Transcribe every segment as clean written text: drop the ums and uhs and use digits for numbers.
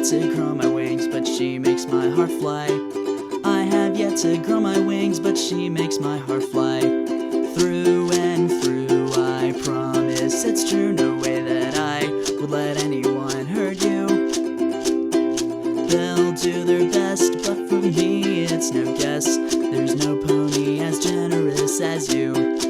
to grow my wings, but she makes my heart fly. I have yet to grow my wings, but she makes my heart fly. Through and through, I promise it's true. No way that I would let anyone hurt you. They'll do their best, but for me it's no guess. There's no pony as generous as you.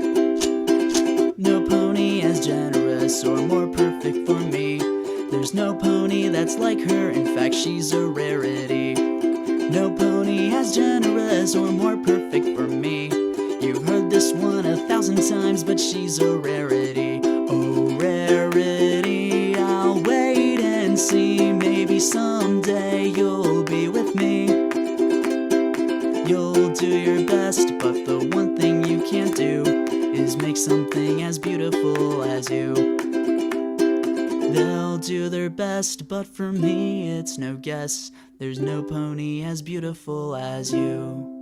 No pony as generous or more perfect for me. There's no pony that's like her, in fact she's a rarity. No pony as generous or more perfect for me. You've heard this one 1,000 times, but she's a rarity. Oh, rarity, I'll wait and see. Maybe someday you'll be with me. You'll do your best, but the one thing you can't do is make something as beautiful as you. They'll do their best, but for me it's no guess. There's no pony as beautiful as you.